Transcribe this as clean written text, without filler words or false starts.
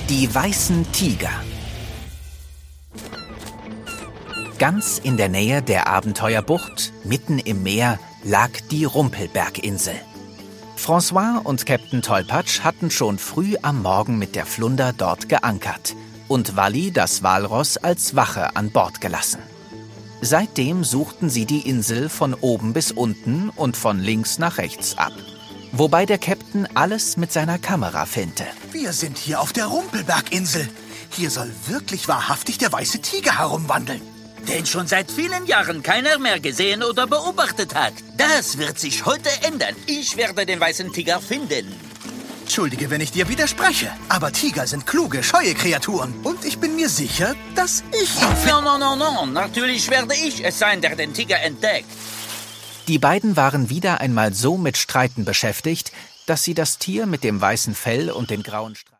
Die weißen Tiger. Ganz in der Nähe der Abenteuerbucht, mitten im Meer, lag die Rumpelberginsel. François und Captain Tollpatsch hatten schon früh am Morgen mit der Flunder dort geankert und Walli, das Walross, als Wache an Bord gelassen. Seitdem suchten sie die Insel von oben bis unten und von links nach rechts ab. Wobei der Captain alles mit seiner Kamera filmte. Wir sind hier auf der Rumpelberginsel. Hier soll wirklich wahrhaftig der weiße Tiger herumwandeln. Den schon seit vielen Jahren keiner mehr gesehen oder beobachtet hat. Das wird sich heute ändern. Ich werde den weißen Tiger finden. Entschuldige, wenn ich dir widerspreche, aber Tiger sind kluge, scheue Kreaturen. Und ich bin mir sicher, dass ich ihn finde. No. Natürlich werde ich es sein, der den Tiger entdeckt. Die beiden waren wieder einmal so mit Streiten beschäftigt, dass sie das Tier mit dem weißen Fell und den grauen Streifen